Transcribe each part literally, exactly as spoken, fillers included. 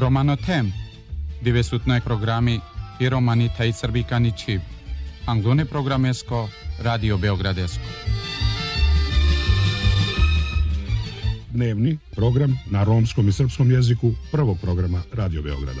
Romanotem, divesutnoj programi i romanita i srbikani čib. Anglone programesko, Radio Beogradesko. Dnevni program na romskom i srpskom jeziku prvog programa Radio Beograda.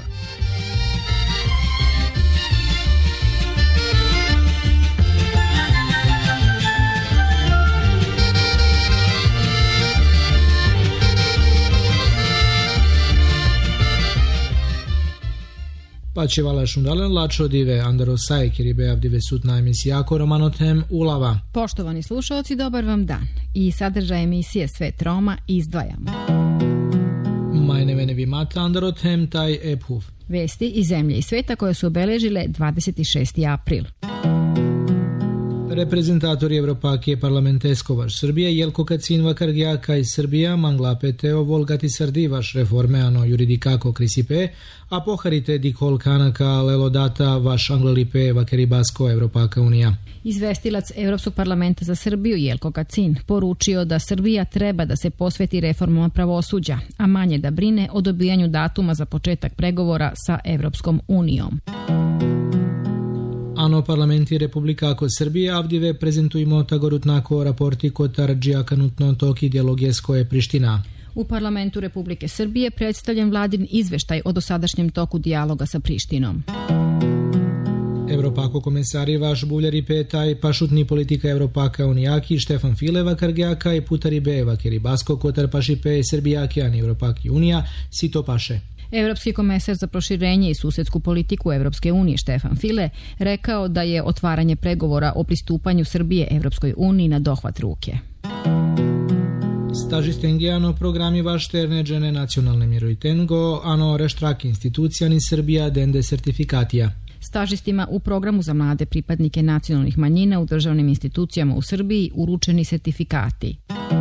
Pačevala šundalen lačo dive Andaro Saj, kjer je dive sutna emisija ako Romanotem ulava. Poštovani slušalci, dobar vam dan. I sadržaj emisije Svet Roma izdvajamo. Majne mene vi mata Andaro Tem taj ephuv. Vesti iz zemlje i sveta koje su obeležile dvadeset šesti april. Reprezentatori Evropake parlamenteskovaš Srbije Jelko Kacin Vakargjaka iz Srbija manglape teo volgati sardivaš reforme ano juridikako krisipe, a poharite dikol kanaka lelodata vaš anglalipe vakeribasko Evropaka unija. Izvestilac Evropskog parlamenta za Srbiju Jelko Kacin poručio da Srbija treba da se posveti reformama pravosuđa, a manje da brine o dobijanju datuma za početak pregovora sa Evropskom unijom. Ano parlamenti Republikako Srbije avdive prezentujemo tagorutnako raporti kotar džiakanutno toki dialogesko je Priština. U parlamentu Republike Srbije predstavljen vladin izveštaj o dosadašnjem toku dijaloga sa Prištinom. Evropako komesari vaš buljari petaj pašutni politika Evropaka unijaki Štefan File Vakargjaka i putari be vakeribasko kotar pašipe Srbijaki ani Evropaki unija sito paše. Evropski komesar za proširenje i susedsku politiku Evropske unije Štefan File rekao da je otvaranje pregovora o pristupanju Srbije Evropskoj uniji na dohvat ruke. Stažistengi ano programi vašterne džene nacionalne mirojtengo ano reštrak institucija ni Srbija dende sertifikatija. Stažistima u programu za mlade pripadnike nacionalnih manjina u državnim institucijama u Srbiji uručeni sertifikati.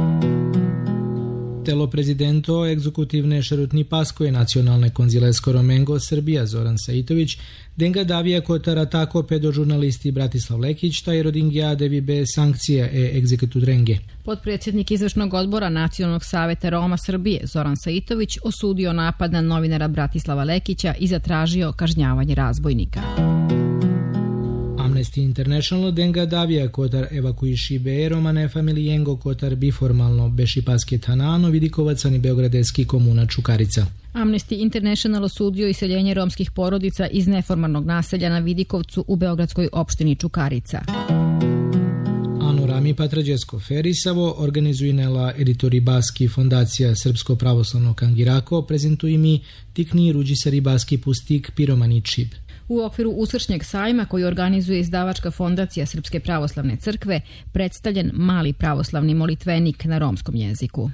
Telo prezidento egzekutivne šerutni paskoje nacionalne konzilesko Romengo Srbija Zoran Saitović denga davija kotara tako pedo žurnalisti Bratislav Lekić taj rodingija devibe sankcije e egzekutudrenge. Potpredsjednik izvršnog odbora Nacionalnog saveta Roma Srbije Zoran Saitović osudio napad na novinara Bratislava Lekića i zatražio kažnjavanje razbojnika. Amnesty International denga davija kotar evakuiši be romane familijengo kotar biformalno bešipaske tanano vidikovaca ni beogradeski komuna Čukarica. Amnesty International osudio iseljenje romskih porodica iz neformalnog naselja na Vidikovcu u beogradskoj opštini Čukarica. Ano Rami Patrađesko Ferisavo organizujnela editori Baski fondacija Srpsko pravoslavno Kangirako prezentuji mi tikni ruđisari Baski pustik Piromani Čib. U okviru uskršnjeg sajma koji organizuje izdavačka fondacija Srpske pravoslavne crkve predstavljen mali pravoslavni molitvenik na romskom jeziku.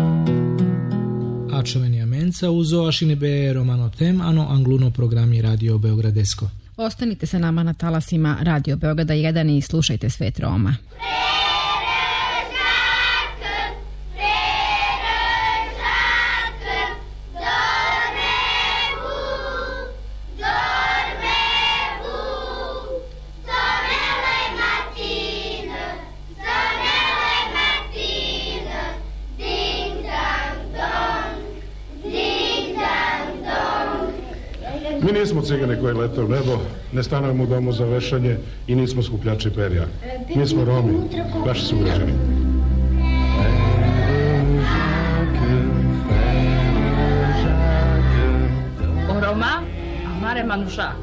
Ačoveni amenca uzo ašine be Romanotem ano angluno programi Radio Beogradesko. Ostanite sa nama na talasima Radio Beograda jedan i slušajte Svet Roma. Mi nismo cigane koje lete u nebo, ne stanujemo u domu za vešanje i nismo skupljači perja. Mi smo Romi, vaši sugrađani. Roma, amare manuša.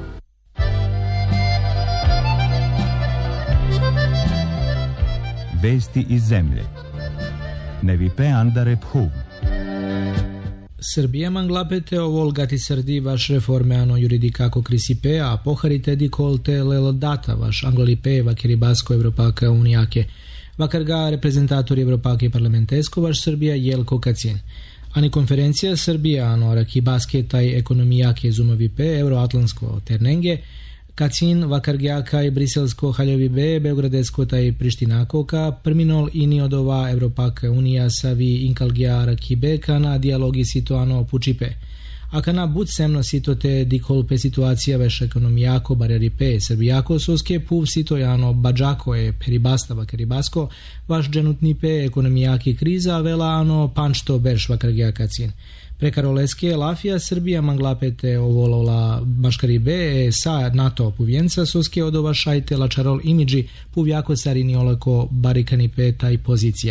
Vesti iz zemlje. Nevipe Andare Phuv. Srbija manglapete o volgati sardi vaš reforme ano juridikako krisipe, a poharite dikolte lelodata vaš anglolipe vakeribasko Evropaka unijake. Vakarga reprezentatori Evropake parlamentesko vaš Srbija Jelko Kacin. Ani konferencija Srbija ano rakibaske taj ekonomijake zumovipe euroatlantsko ternenge, Kacin Vakargjaka i briselsko haljovibe beogradesko taj Prištinako ka prminol ini odova Evropaka unija savi inkalgija rakibe ka na dijalogi situano pučipe. Akana bud semno sito te dikol pe situacija veš ekonomijako bareri pe Srbijako soske puv sito jano bađako e peribasta vakeribasko vaš dženutni pe ekonomijaki kriza vela ano pančto berš vakargija kacin. Prekaroleske Lafija Srbija manglapete ovolola maškaribe e sa NATO puvjenca soske odovašajte lačarol imidži puvjako sarini olako barikani pe taj pozicija.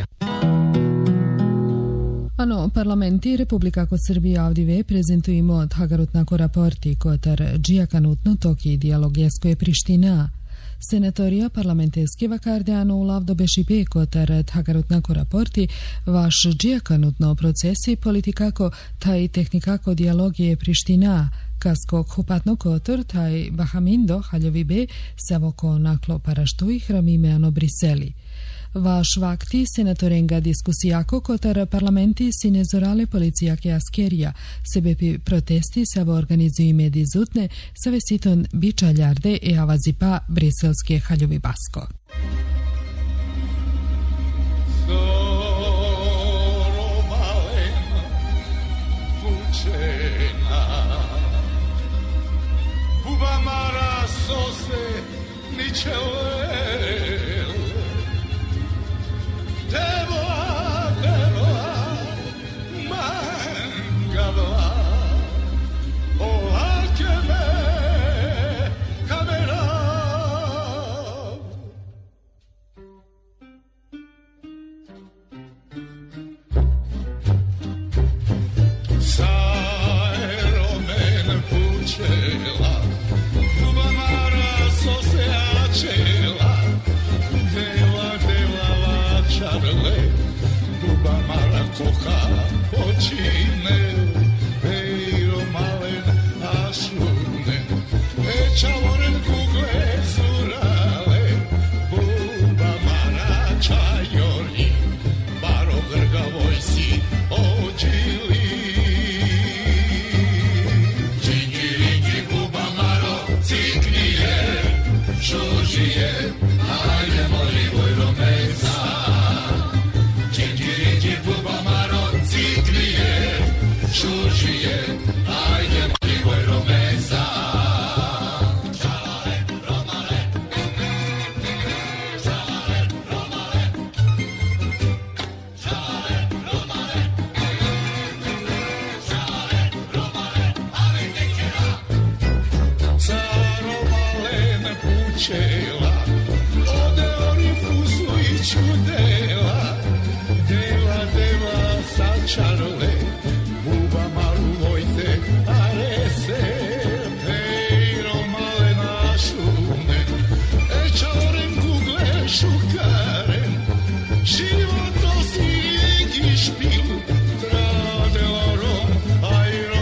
Ano, parlamenti Republika kod Srbije avdive prezentujemo od hagarutnako raporti kotar džijakanutno toki dijalogjesko je Priština. Senatorija parlamenteske vakardeano ulav do bešipe kotar hagarutnako raporti vaš džijakanutno procesi politikako taj tehnikako dijalogije Priština. Kasko hupatno kotor taj bahamindo haljovibe savoko naklo paraštuj hramime ano Briseli. Vaš vakti senatorenga diskusijako kotar parlamenti sinezorale policijake askerija, sebepi protesti savo organizuju medizutne, save siton bičaljarde e avazipa briselske haljovi basko.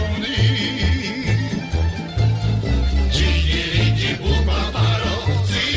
Gigi, Gigi, Buba, Maro,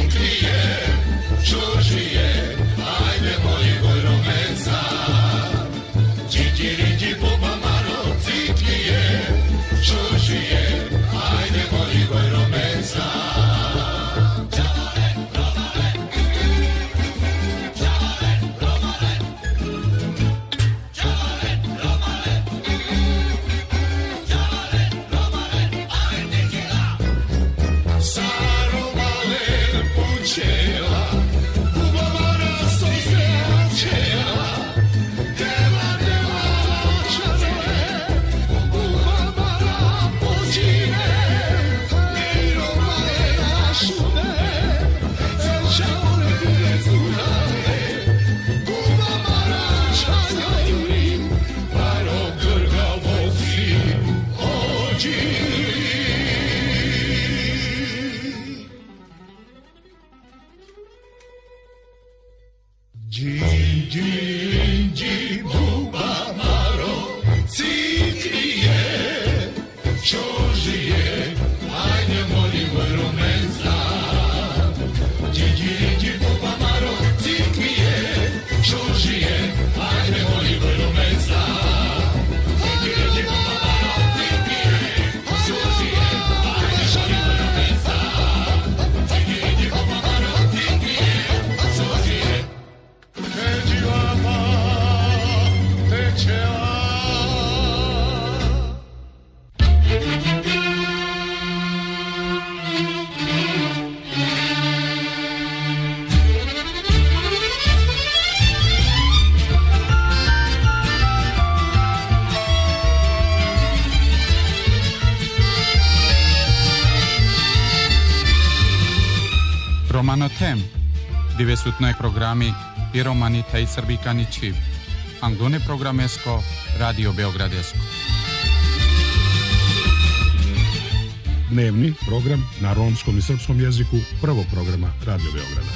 na tem, dove sutnoj programi i romanita i srbikani čib. Anglone programesko, Radio Beogradesko. Dnevni program na romskom i srpskom jeziku prvog programa Radio Beograda.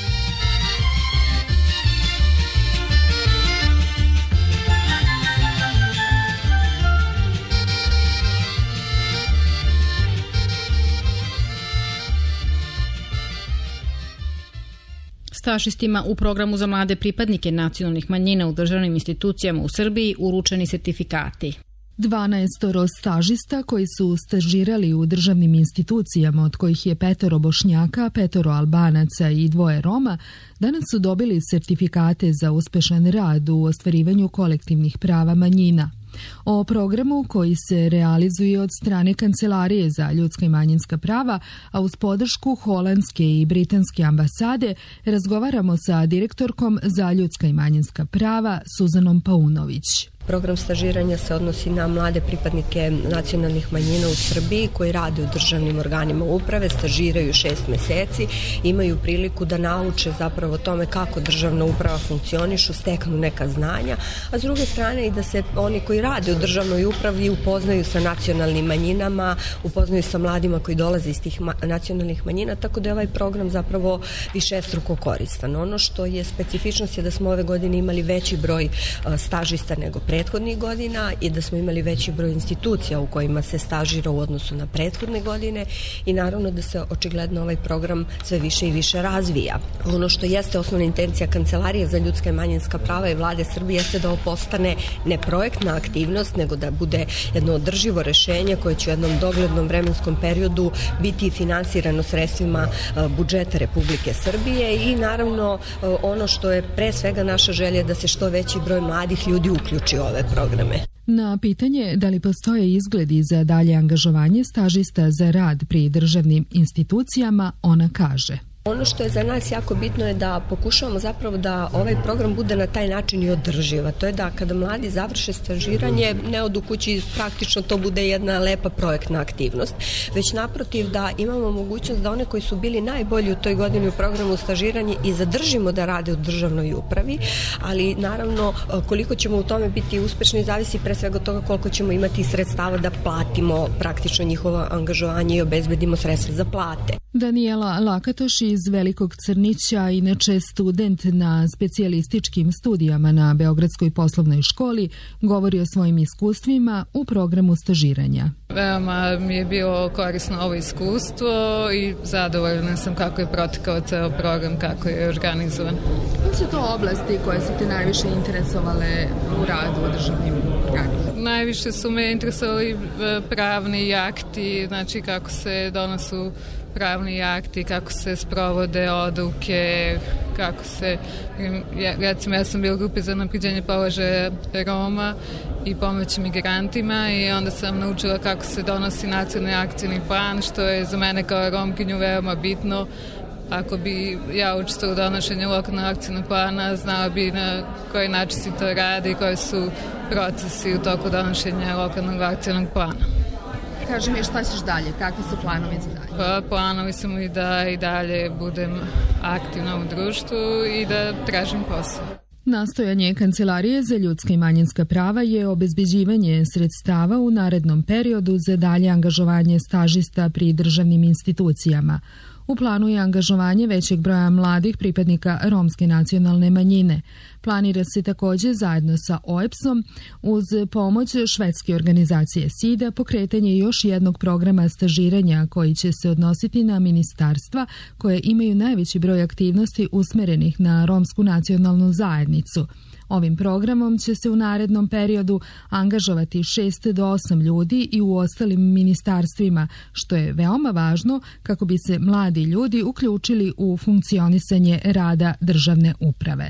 Stažistima u programu za mlade pripadnike nacionalnih manjina u državnim institucijama u Srbiji uručeni sertifikati. dvanaestoro stažista koji su stažirali u državnim institucijama, od kojih je petoro Bošnjaka, petoro Albanaca i dvoje Roma, danas su dobili sertifikate za uspešan rad u ostvarivanju kolektivnih prava manjina. O programu koji se realizuje od strane Kancelarije za ljudska i manjinska prava, a uz podršku holandske i britanske ambasade, razgovaramo sa direktorkom za ljudska i manjinska prava Suzanom Paunović. Program stažiranja se odnosi na mlade pripadnike nacionalnih manjina u Srbiji koji rade u državnim organima uprave, stažiraju šest meseci, imaju priliku da nauče zapravo tome kako državna uprava funkcionišu, steknu neka znanja, a s druge strane i da se oni koji rade u državnoj upravi upoznaju sa nacionalnim manjinama, upoznaju sa mladima koji dolaze iz tih nacionalnih manjina, tako da je ovaj program zapravo višestruko koristan. Ono što je specifičnost je da smo ove godine imali veći broj stažista nego prethodnih godina i da smo imali veći broj institucija u kojima se stažira u odnosu na prethodne godine i naravno da se očigledno ovaj program sve više i više razvija. Ono što jeste osnovna intencija Kancelarije za ljudska i manjinska prava i Vlade Srbije jeste da ovo postane ne projektna aktivnost, nego da bude jedno održivo rešenje koje će u jednom doglednom vremenskom periodu biti finansirano sredstvima budžeta Republike Srbije i naravno ono što je pre svega naša želja da se što veći broj mladih ljudi uključi u ove programe. Na pitanje da li postoje izgledi za dalje angažovanje stažista za rad pri državnim institucijama, ona kaže: Ono što je za nas jako bitno je da pokušavamo zapravo da ovaj program bude na taj način i održiv, a to je da kada mladi završe stažiranje ne odu kući, praktično to bude jedna lepa projektna aktivnost, već naprotiv da imamo mogućnost da one koji su bili najbolji u toj godini u programu stažiranja i zadržimo da rade u državnoj upravi, ali naravno koliko ćemo u tome biti uspešni zavisi pre svega od toga koliko ćemo imati sredstava da platimo praktično njihovo angažovanje i obezbedimo sredstva za plate. Danijela Lakatoš iz Velikog Crnića, inače student na specijalističkim studijama na Beogradskoj poslovnoj školi, govori o svojim iskustvima u programu stažiranja. Veoma mi je bilo korisno ovo iskustvo i zadovoljna sam kako je protekao ceo program, kako je organizovan. Koje su to oblasti koje su te najviše interesovale u radu u državnim organima? Najviše su me interesovali pravni akti, znači kako se donosu pravni akti, kako se sprovode odluke, kako se, ja, recimo ja sam bila u grupi za unapređenje položaja Roma i pomoći migrantima i onda sam naučila kako se donosi nacionalni akcioni plan, što je za mene kao Romkinju veoma bitno. Ako bi ja učestvovala u donošenju lokalnog akcijnog plana, znala bi na koji način se to radi i koji su procesi u toku donošenja lokalnog akcijnog plana. Kaži mi šta ćeš dalje, kakvi su planovi za dalje? Pa, planovi su mi da i dalje budem aktivna u društvu i da tražim posao. Nastojanje Kancelarije za ljudska i manjinska prava je obezbeđivanje sredstava u narednom periodu za dalje angažovanje stažista pri državnim institucijama. U planu je angažovanje većeg broja mladih pripadnika romske nacionalne manjine. Planira se također zajedno sa O E B S-om uz pomoć švedske organizacije SIDA pokretanje još jednog programa stažiranja koji će se odnositi na ministarstva koje imaju najveći broj aktivnosti usmerenih na romsku nacionalnu zajednicu. Ovim programom će se u narednom periodu angažovati šest do osam ljudi i u ostalim ministarstvima, što je veoma važno kako bi se mladi ljudi uključili u funkcionisanje rada državne uprave.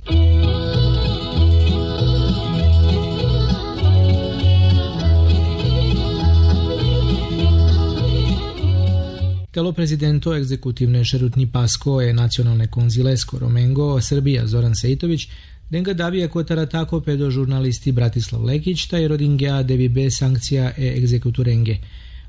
Telo prezidento egzekutivne šerutni paskoje nacionalne konzilesko Romengo Srbija Zoran Sejtović denga davija kotara tako pedo žurnalisti Bratislav Lekić taj rodingea devi be sankcija e egzekuturenge.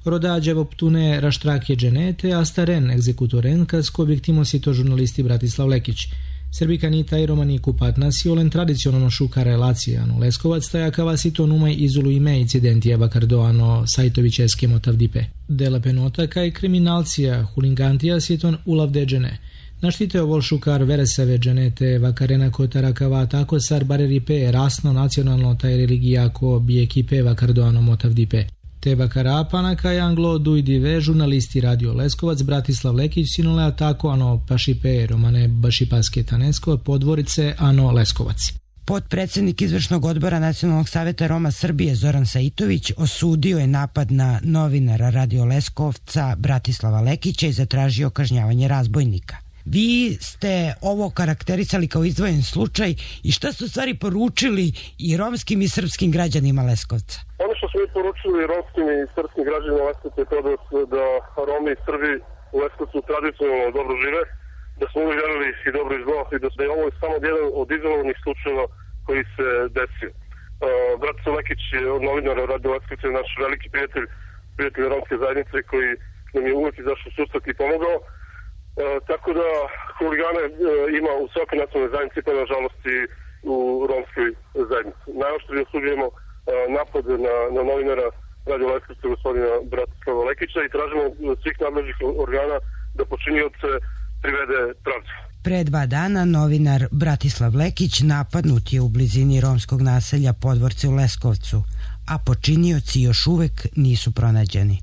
Rodađe optune raštrakje dženete, a staren executoren, casco victimosito žurnalisti Bratislav Lekić. Srbikanita i romaniku patnas i olen tradicionalno šuka relacija, no Leskovac tajakava si to numaj izulu ime incidentija bakardoano sajtovićeske motavdipe. Dela penota kaj kriminalcija hulingantija si ton ulavdeđene. Naštite ovol šukar veresave dženete vakarena kotarakava tako sar bareripe rasno nacionalno taj religijako bi ekipe vakardoano motavdipe. Te vakarapana kaj anglo dujdive žurnalisti Radio Leskovac Bratislav Lekić sinole atako ano pašipe romane bašipaske tanesko podvorice ano Leskovac. Potpredsednik izvršnog odbora Nacionalnog saveta Roma Srbije Zoran Saitović osudio je napad na novinara Radio Leskovca Bratislava Lekića i zatražio kažnjavanje razbojnika. Vi ste ovo karakterisali kao izdvojen slučaj i šta ste u stvari poručili i romskim i srpskim građanima Leskovca? Ono što smo mi poručili romskim i srpskim građanima Leskovca je to da, da Romi i Srbi u Leskovcu tradicionalno dobro žive, da smo uvijek vjerili i dobro i zlo i da je ovo samo jedan od izolovanih slučajeva koji se desio. Uh, Bratislav Lekić je od novinara Radio Leskovca naš veliki prijatelj, prijatelj romske zajednice koji nam je uvijek izašao u susret i pomogao. E, tako da huligane e, ima u svakoj nacionalnoj zajednici, pa nažalost i u romskoj zajednici. Najoštrije osuđujemo e, napad na, na novinara Radio Leskovca gospodina Bratislava Lekića i tražimo svih nadležnih organa da počinioce privede pravdu. Pre dva dana novinar Bratislav Lekić napadnut je u blizini romskog naselja Podvorce u Leskovcu, a počinioci još uvek nisu pronađeni.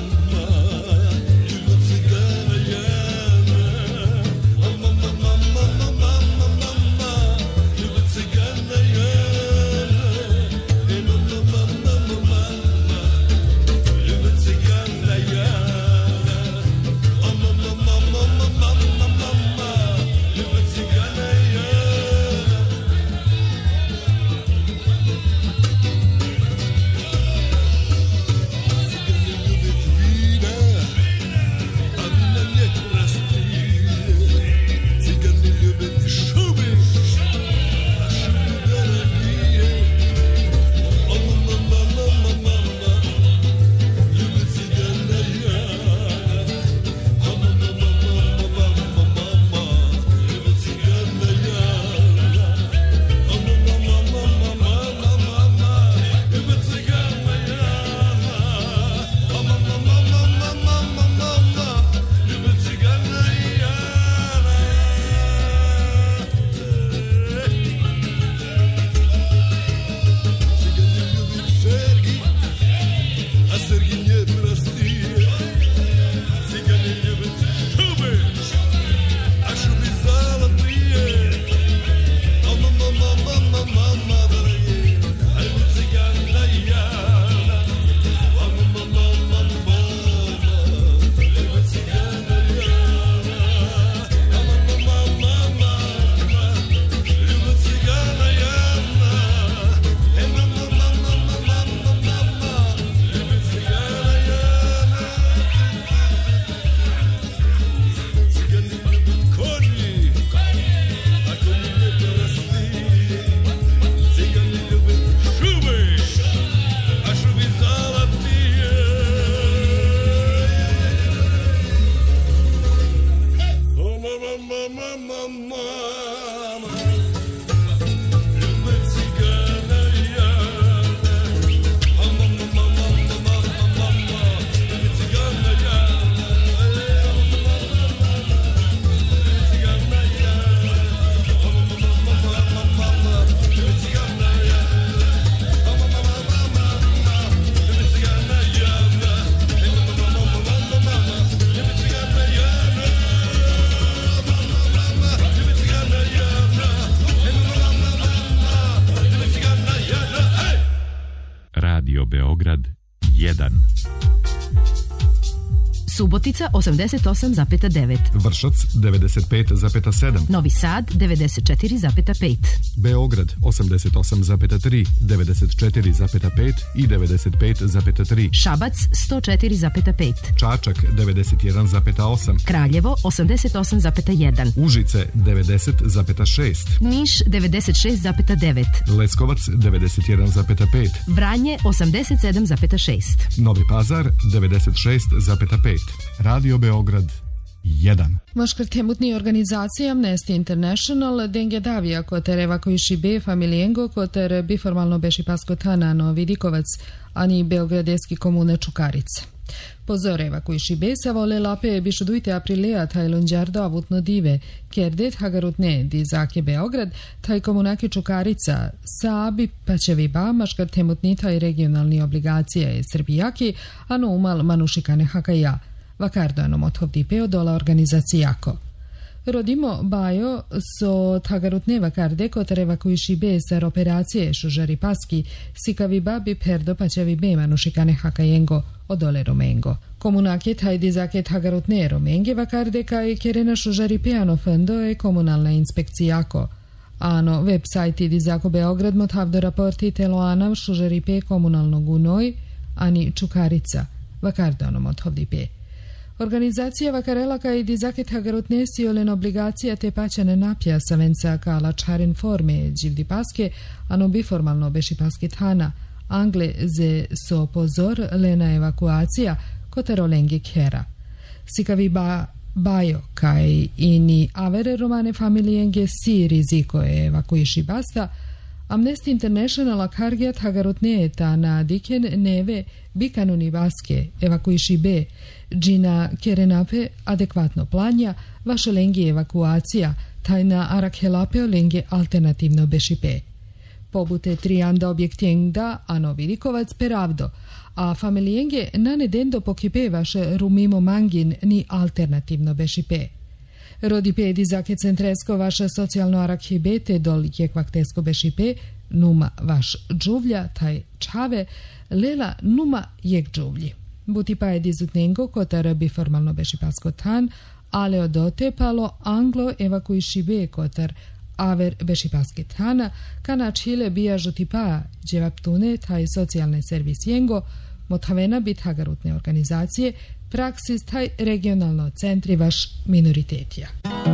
Mama, Subotica osamdeset osam zarez devet, Vršac devedeset pet zarez sedam, Novi Sad devedeset četiri zarez pet, Beograd osamdeset osam zarez tri, devedeset četiri zarez pet i devedeset pet zarez tri, Šabac sto četiri zarez pet, Čačak devedeset jedan zarez osam, Kraljevo osamdeset osam zarez jedan, Užice devedeset zarez šest, Niš devedeset šest zarez devet, Leskovac devedeset jedan zarez pet, Vranje osamdeset sedam zarez šest, Novi Pazar devedeset šest zarez pet, Radio Beograd jedan. Maškartemutni organizacija Amnesty International denge davija koter evakuiši be familijengo koter biformalno beši pasko tanano Vidikovac, ani beogradeski komune Čukarica. Pozor evakuiši be sa vole lape bišudujte aprilea taj lunđardo avutno dive, kerdet hagarutne di zake Beograd, taj komunaki Čukarica, sa abi pačevi ba maškartemutni taj regionalni obligacije srbijaki, ano umal manušikane hakaja. Vakardoano motovdi peo dola organizacijako. Rodimo bajo so tagarutne vakarde kotar evakuiši be sar operacije šužari paski sikavi babi perdo pačevi be manušikane hakajengo odole romengo. Komunake taj dizake tagarutne romenge vakarde kaj kerena šužari peano fendo e komunalna inspekcijako. Ano web sajti dizako Beograd motavdo raporti teloanav šužari pe komunalnog unoj ani Čukarica. Vakardoano motovdi pe. Organizacija vakarela kaj dizaket hagarutne siolen obligacija te pačane napja savenca kala čarin forme dživdi paske, ano biformalno beši paske tana, angle ze so pozor lena evakuacija kotarolenge kera. Sikavi ba bajo kaj ini avere romane familijenge si riziko evakuiši basta, Amnesty International kargiat hagarutne ta na diken neve bikanuni baske evakuiši be džina kerenape adekvatno planja vaše lengi evakuacija taj na arakhelape lenge alternativno bešipe. Pobute trianda objektjengda ano Vidikovac peravdo, a familijenge nane dendo pokipe vaše rumimo mangin ni alternativno bešipe. Rodi dizake centresko vaše socijalno arakhibete dol jekvaktesko bešipe, numa vaš džuvlja, taj čave, lela numa jek džuvlji. Buti pa je dizutnengo kotar biformalno bešipasko tan, ale odote palo anglo evakuiši be kotar aver bešipaske tana, kana čile bija žutipa dževaptune taj socijalne servisjengo, motavena bit hagarutne organizacije, praksis taj regionalno centri vaš minoritetija.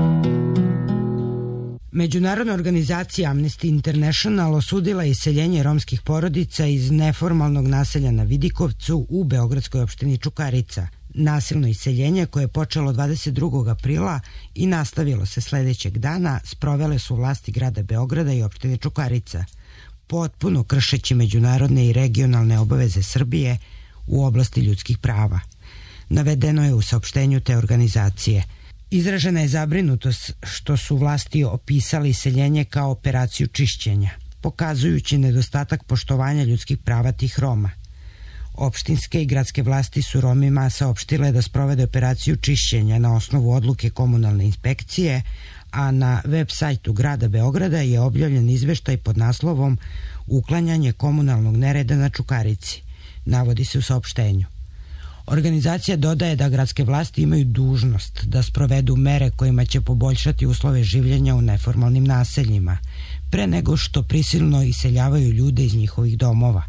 Međunarodna organizacija Amnesty International osudila je iseljenje romskih porodica iz neformalnog naselja na Vidikovcu u beogradskoj opštini Čukarica. Nasilno iseljenje koje je počelo dvadeset drugog aprila i nastavilo se sledećeg dana sprovele su vlasti grada Beograda i opštine Čukarica, potpuno kršeći međunarodne i regionalne obaveze Srbije u oblasti ljudskih prava. Navedeno je u saopštenju te organizacije. Izražena je zabrinutost što su vlasti opisali iseljenje kao operaciju čišćenja, pokazujući nedostatak poštovanja ljudskih prava tih Roma. Opštinske i gradske vlasti su Romima saopštile da sprovede operaciju čišćenja na osnovu odluke komunalne inspekcije, a na web sajtu grada Beograda je objavljen izveštaj pod naslovom Uklanjanje komunalnog nereda na Čukarici, navodi se u saopštenju. Organizacija dodaje da gradske vlasti imaju dužnost da sprovedu mere kojima će poboljšati uslove življenja u neformalnim naseljima, pre nego što prisilno iseljavaju ljude iz njihovih domova.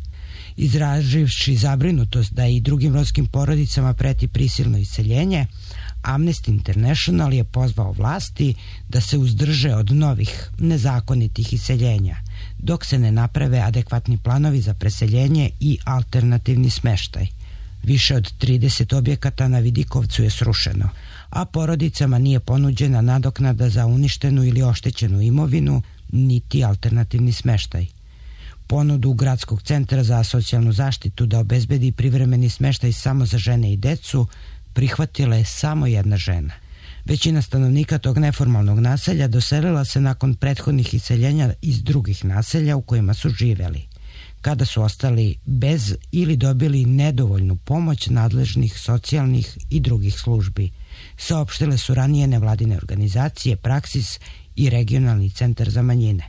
Izraživši zabrinutost da i drugim romskim porodicama preti prisilno iseljenje, Amnesty International je pozvao vlasti da se uzdrže od novih nezakonitih iseljenja, dok se ne naprave adekvatni planovi za preseljenje i alternativni smeštaj. Više od trideset objekata na Vidikovcu je srušeno, a porodicama nije ponuđena nadoknada za uništenu ili oštećenu imovinu, niti alternativni smeštaj. Ponudu Gradskog centra za socijalnu zaštitu da obezbedi privremeni smeštaj samo za žene i decu prihvatila je samo jedna žena. Većina stanovnika tog neformalnog naselja doselila se nakon prethodnih iseljenja iz drugih naselja u kojima su živeli, kada su ostali bez ili dobili nedovoljnu pomoć nadležnih socijalnih i drugih službi, saopštile su ranije nevladine organizacije Praksis i Regionalni centar za manjine.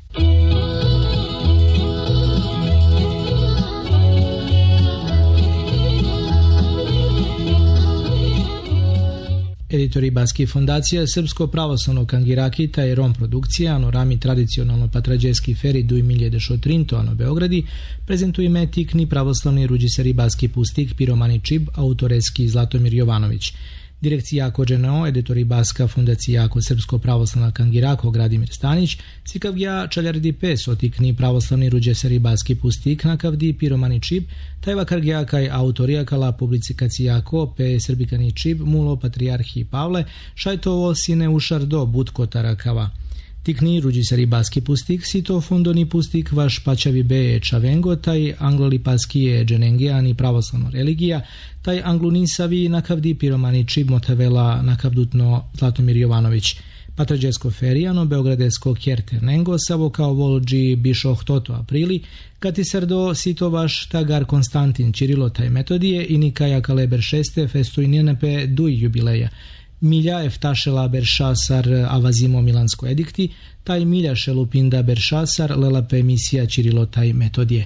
Editori Baski fondacija Srpsko pravoslavno Kangiraki taj Rom produkcija, ano rami tradicionalno patrađeski feri du milje šotrinto, ano Beogradi, prezentuju metikni pravoslavni ruđisari Baski pustik Piromani Čib, autoreski Zlatomir Jovanović. Direkcija Jako Dženeo, editori Baska fundacija Jako Srpsko pravoslavna Kangirako Gradimir Stanić, sikavgja čaljardi pes otikni pravoslavni ruđesari Baski pustik nakavdi Piromani Čib, tajva kargja kaj autorija kala publicikacijako pe Srbikani Čib, mulo patrijarhi Pavle, šajtovo sine ušardo budko tarakava. Tikni ruđisari Baski pustik, sito fundoni pustik vaš pačavi be čavengo, taj anglolipaskije dženengijani pravoslavno religija, taj anglunisavi nakavdi Piromani Čib motavela nakavdutno Zlatomir Jovanović. Patrađesko ferijano, beogradesko kjerternengo, savo kao volđi bišoh toto aprili, kati serdo sito vaš tagar Konstantin Čirilo taj metodije i nikaja kaleber šeste festuinenepe duj jubileja. Milja eftašela beršasar avazimo milansko edikti, taj milja šelupinda beršasar lelape emisija Čirilo taj metodije.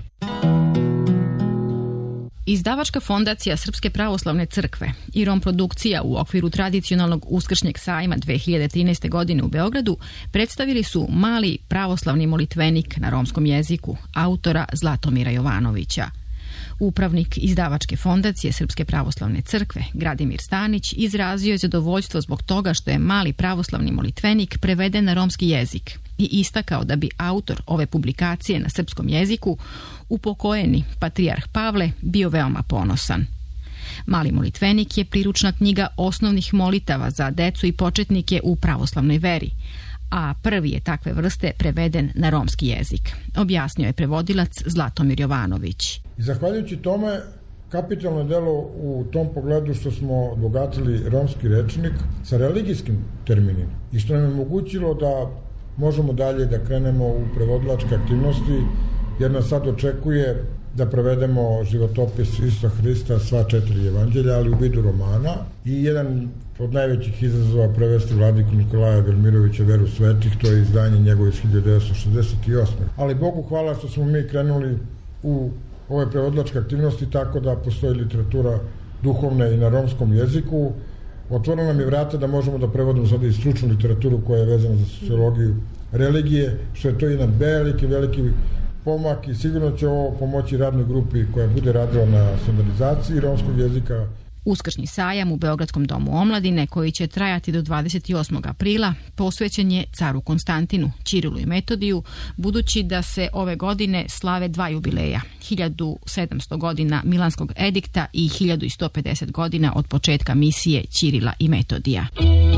Izdavačka fondacija Srpske pravoslavne crkve i Rom produkcija u okviru tradicionalnog uskršnjeg sajma dve hiljade trinaeste. godine u Beogradu predstavili su mali pravoslavni molitvenik na romskom jeziku autora Zlatomira Jovanovića. Upravnik izdavačke fondacije Srpske pravoslavne crkve Gradimir Stanić izrazio je zadovoljstvo zbog toga što je mali pravoslavni molitvenik preveden na romski jezik i istakao da bi autor ove publikacije na srpskom jeziku, upokojeni patrijarh Pavle, bio veoma ponosan. Mali molitvenik je priručna knjiga osnovnih molitava za decu i početnike u pravoslavnoj veri, a prvi je takve vrste preveden na romski jezik, objasnio je prevodilac Zlatomir Jovanović. I zahvaljujući tome, kapitalno delo u tom pogledu što smo obogatili romski rečnik sa religijskim terminima i što nam je omogućilo da možemo dalje da krenemo u prevodilačke aktivnosti, jer nas sad očekuje da prevedemo životopis Isusa Hrista, sva četiri evanđelja, ali u vidu romana, i jedan od najvećih izazova prevesti vladiku Nikolaja Velmirovića Veru svetih, to je izdanje njegovo iz hiljadu devetsto šezdeset osme. Ali Bogu hvala što smo mi krenuli u ove prevodilačke aktivnosti tako da postoji literatura duhovna i na romskom jeziku. Otvorilo nam je vrata da možemo da prevodimo sada i stručnu literaturu koja je vezana za sociologiju religije, što je to jedan veliki, veliki pomak i sigurno će ovo pomoći radnoj grupi koja bude radila na standardizaciji romskog jezika. Uskršnji sajam u Beogradskom domu omladine, koji će trajati do dvadeset osmog aprila, posvećen je caru Konstantinu, Ćirilu i Metodiju, budući da se ove godine slave dva jubileja, hiljadu sedamsto godina Milanskog edikta i hiljadu sto pedeset godina od početka misije Ćirila i Metodija.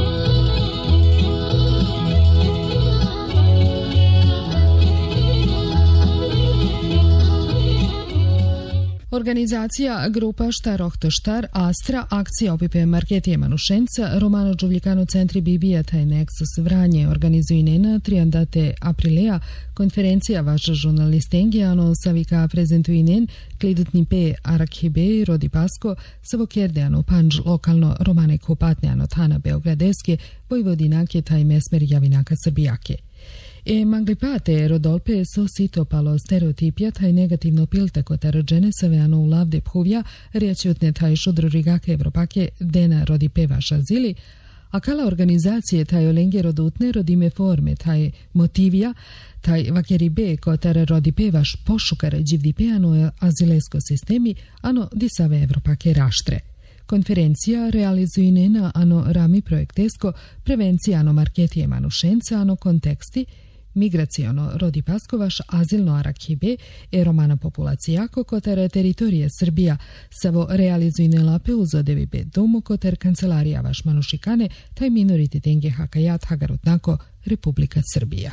Organizacija Grupa Štar Ohto Štar Astra, akcija opipe Marketije Manušenca, Romano Đuvlikano Centri Bibija taj Nexus Vranje organizuju nena triandate aprilea konferencija vaša žurnalistengijano savika prezentuju nen klidutni pe Arakhibe Rodi Pasko savokjerdeano panđ lokalno romane kupatneano tana Beogradeske Vojvodinake taj mesmer javinaka Srbijake. E manglipate rodolpe so sito palo stereotipija taj negativno pilte kota rođene saveano u lavde phuvja riječiutne taj šudrurigake evropake dena rodi pevaša zili, a kala organizacije taj olenge rodutne rodime forme taj motivija taj vakeribe kota rodi pevaš pošukare dživdipeano azilesko sistemi ano disave evropake raštre. Konferencija realizuje nena ano rami projektesko prevencija ano marketije manušenca ano konteksti migracijono rodi paskovaš azilno Arakhibe e romana populacijako kotere teritorije Srbija savo realizujne lape uzodevi be domu koter kancelarija vaš manušikane taj minoriti tenge hakajat hagarutnako Republika Srbija.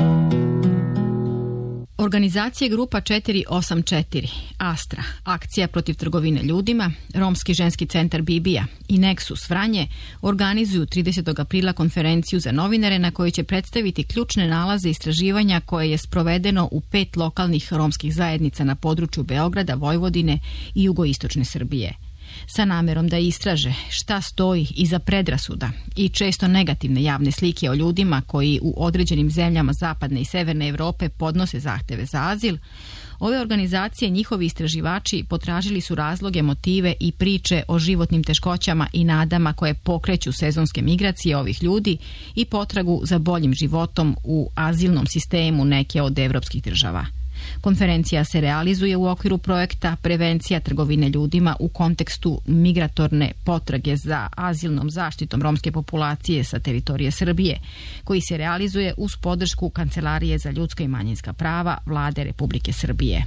Organizacije Grupa četiri osam četiri, Astra, akcija protiv trgovine ljudima, Romski ženski centar Bibija i Nexus Vranje organizuju tridesetog aprila konferenciju za novinare na kojoj će predstaviti ključne nalaze istraživanja koje je sprovedeno u pet lokalnih romskih zajednica na području Beograda, Vojvodine i jugoistočne Srbije. sa namerom da istraže šta stoji iza predrasuda i često negativne javne slike o ljudima koji u određenim zemljama zapadne i severne Evrope podnose zahteve za azil. Ove organizacije, njihovi istraživači, potražili su razloge, motive i priče o životnim teškoćama i nadama koje pokreću sezonske migracije ovih ljudi i potragu za boljim životom u azilnom sistemu neke od evropskih država. Konferencija se realizuje u okviru projekta Prevencija trgovine ljudima u kontekstu migratorne potrage za azilnom zaštitom romske populacije sa teritorije Srbije, koji se realizuje uz podršku Kancelarije za ljudska i manjinska prava Vlade Republike Srbije.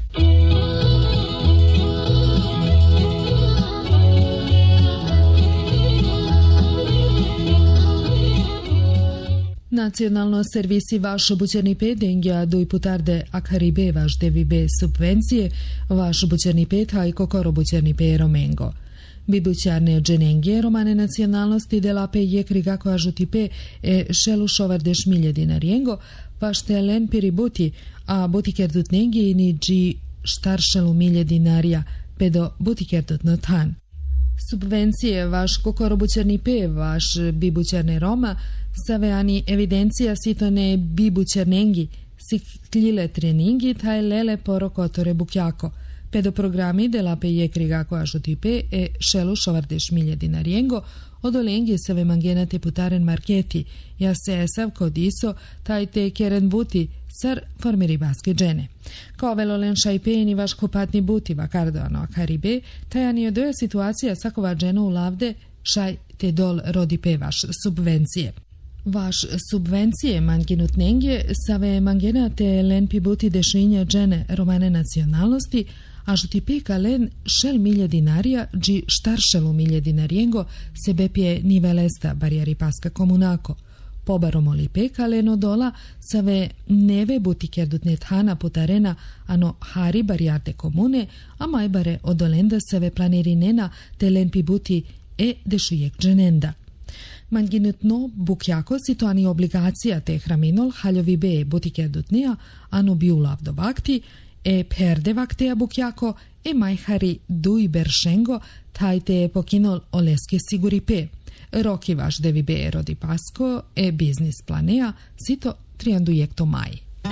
Nacionalno servisi vaš bućani pet dengja do iputarde akaribe vaš devibe subvencije vaš bućani pet hajko koro bućani pe romengo. Bibućarne dženengje romane nacionalnosti delape je krigako ažutipe e šelu šovardeš milje dinarijengo vaš telen piributi a butikerdut nengje i ni dži štaršelu milje dinarija pedo butikerdut notan. Subvencije vaš kokorobućarni pe vaš bibućarne Roma saveani evidencija sitone bibućarnengi sikljile treningi taj lele porokotore bukjako pedoprogrami delape je krigako ažutipe e šelu šovardeš milje dinarijengo odolengi save mangenate putaren marketi ja se esav kodiso taj te keren buti sar formiri baske džene. Kao velolen šajpeni vaš kopatni buti vakardoano akaribe, tajani odoja situacija sakova džena u lavde šaj te dol rodi pe vaš subvencije. Vaš subvencije manginut nengje save mangena te len pi buti dešinja džene romane nacionalnosti, a žuti peka len šel milje dinarija dži štaršelu milje dinarijengo sebe pje nivelesta barijari paska komunako. Pobaromoli peka leno dola save neve butikerdut nethana putarena ano hari bariarte komune, a majbare odolenda save planeri nena te len pi buti e dešujek dženenda. Manginutno bukjako situani obligacija te hraminol haljovi be butikerdut nea ano biulavdo vakti e perde vaktea bukjako e majhari duj beršengo taj te pokinol oleske siguri pe. Roki vaš devibe rodi pasko e biznis planea sito triandujekto maj.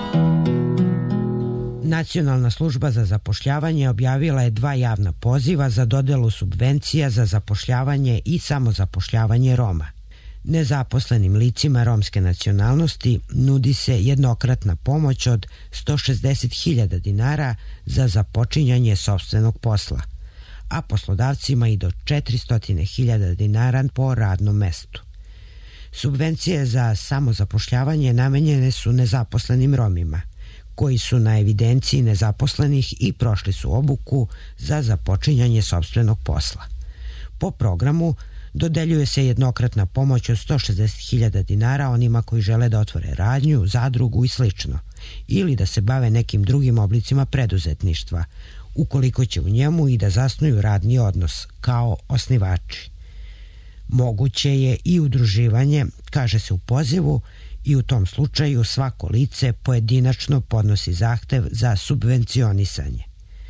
Nacionalna služba za zapošljavanje objavila je dva javna poziva za dodelu subvencija za zapošljavanje i samozapošljavanje Roma. Nezaposlenim licima romske nacionalnosti nudi se jednokratna pomoć od sto šezdeset hiljada dinara za započinjanje sopstvenog posla, a poslodavcima i do četiristo hiljada dinara po radnom mestu. Subvencije za samozapošljavanje namenjene su nezaposlenim Romima, koji su na evidenciji nezaposlenih i prošli su obuku za započinjanje sopstvenog posla. Po programu dodeljuje se jednokratna pomoć od sto šezdeset hiljada dinara onima koji žele da otvore radnju, zadrugu i slično, ili da se bave nekim drugim oblicima preduzetništva, ukoliko će u njemu i da zasnuju radni odnos kao osnivači. Moguće je i udruživanje, kaže se u pozivu, i u tom slučaju svako lice pojedinačno podnosi zahtev za subvencionisanje.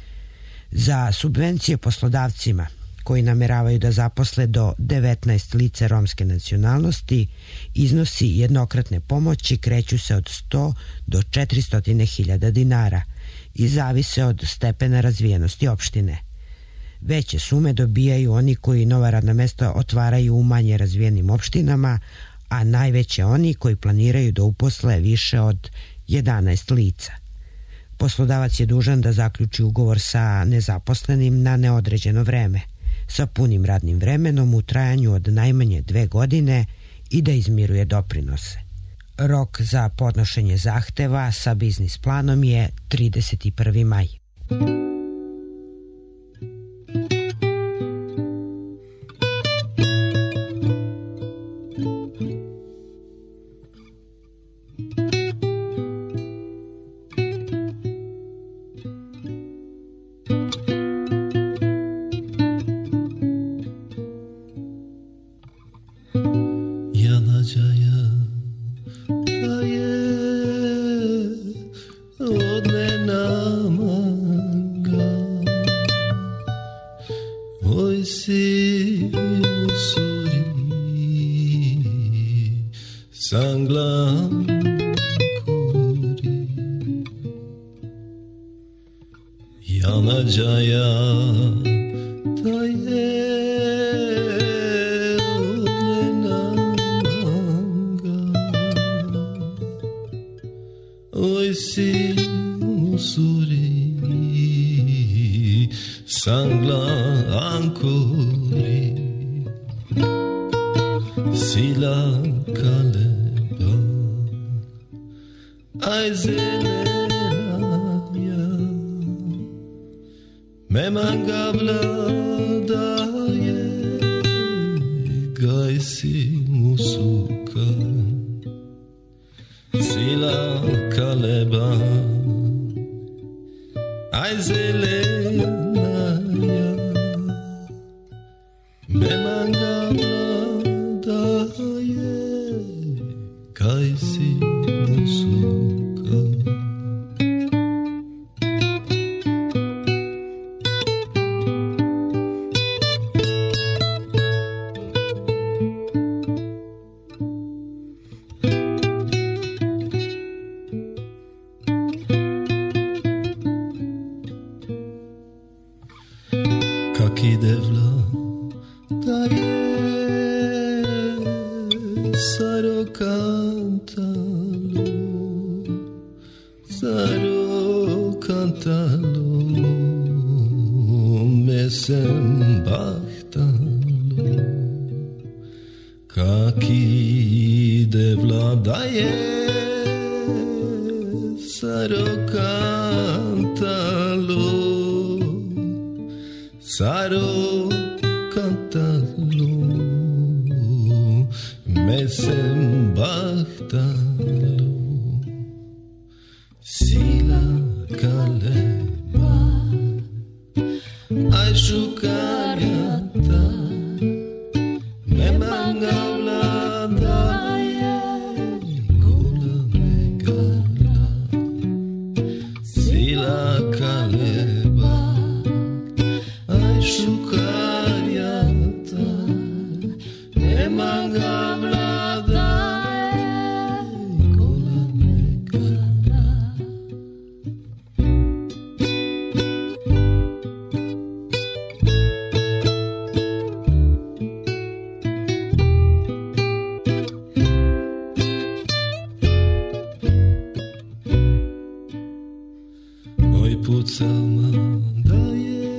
Za subvencije poslodavcima koji nameravaju da zaposle do devetnaest lice romske nacionalnosti iznosi jednokratne pomoći kreću se od sto do četiristo hiljada dinara i zavise od stepena razvijenosti opštine. Veće sume dobijaju oni koji nova radna mesta otvaraju u manje razvijenim opštinama, a najveće oni koji planiraju da uposle više od jedanaest lica. Poslodavac je dužan da zaključi ugovor sa nezaposlenim na neodređeno vreme, sa punim radnim vremenom u trajanju od najmanje dve godine i da izmiruje doprinose. Rok za podnošenje zahteva sa biznis planom je trideseti prvi maj. See Sanglankuri Yanacaya Taye Odlenanga Oisi Musuri Sanglankuri Sila kaleba Aizelaya Memangabla daye Gaisi musuka Sila kaleba Aizelaya Memangabla daye Gaisi musuka Kaki devla daye Saro cantalo Saro cantalo Me sembahtalo Kaki devla daye Saro cantalo Saro cantalo Me sembahtalo Sila kaleba Aşukaryata Memangavla daye Gola megala Sila kaleba Aşukaryata Memangavla Pucama daje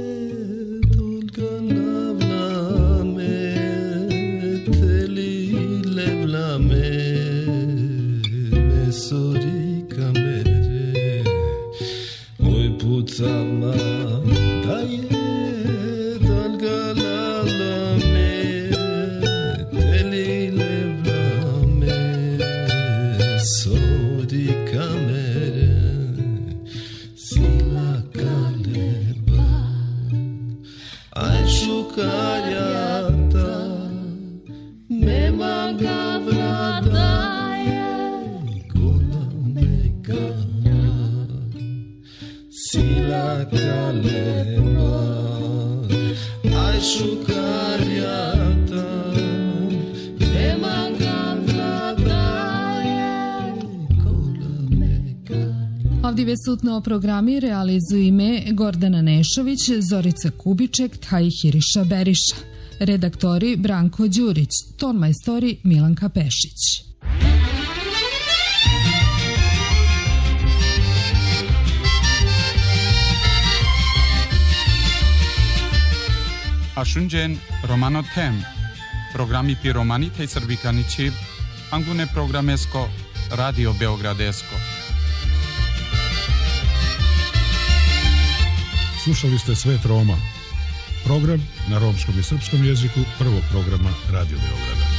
Tolgana vlame Teli levlame Mesori kamere Oj pucama daje Tolgana vlame Teli levlame Sori kamere Aşukaryata Memangavla daye Gola megala Sila kaleba Aşukaryata Memangavla daje Gola megala. Avdive sutno programi realizuju ime Gordana Nešović, Zorica Kubiček, Thaihiriša Beriša. Redaktori Branko Đurić, tonmajstori Milanka Pešić. Ashunjen Romano Tem, programi pi romani tej srbikani čib, angune programesko, Radio Beogradesko. Slušali ste Svet Roma, program na romskom i srpskom jeziku prvog programa Radio Beograda.